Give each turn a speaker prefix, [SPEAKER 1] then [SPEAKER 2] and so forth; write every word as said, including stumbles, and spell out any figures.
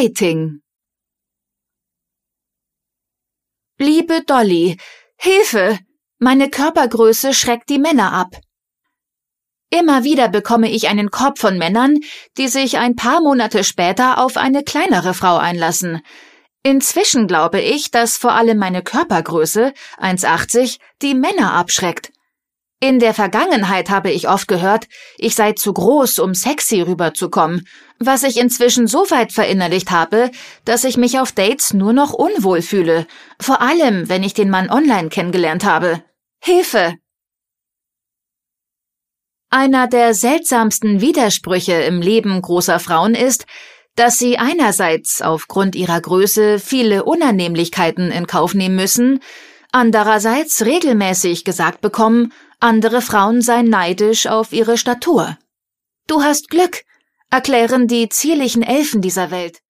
[SPEAKER 1] Dating. Liebe Dolly, Hilfe! Meine Körpergröße schreckt die Männer ab. Immer wieder bekomme ich einen Korb von Männern, die sich ein paar Monate später auf eine kleinere Frau einlassen. Inzwischen glaube ich, dass vor allem meine Körpergröße, eins Komma achtzig, die Männer abschreckt. In der Vergangenheit habe ich oft gehört, ich sei zu groß, um sexy rüberzukommen, was ich inzwischen so weit verinnerlicht habe, dass ich mich auf Dates nur noch unwohl fühle, vor allem, wenn ich den Mann online kennengelernt habe. Hilfe! Einer der seltsamsten Widersprüche im Leben großer Frauen ist, dass sie einerseits aufgrund ihrer Größe viele Unannehmlichkeiten in Kauf nehmen müssen, andererseits regelmäßig gesagt bekommen, andere Frauen seien neidisch auf ihre Statur. Du hast Glück, erklären die zierlichen Elfen dieser Welt.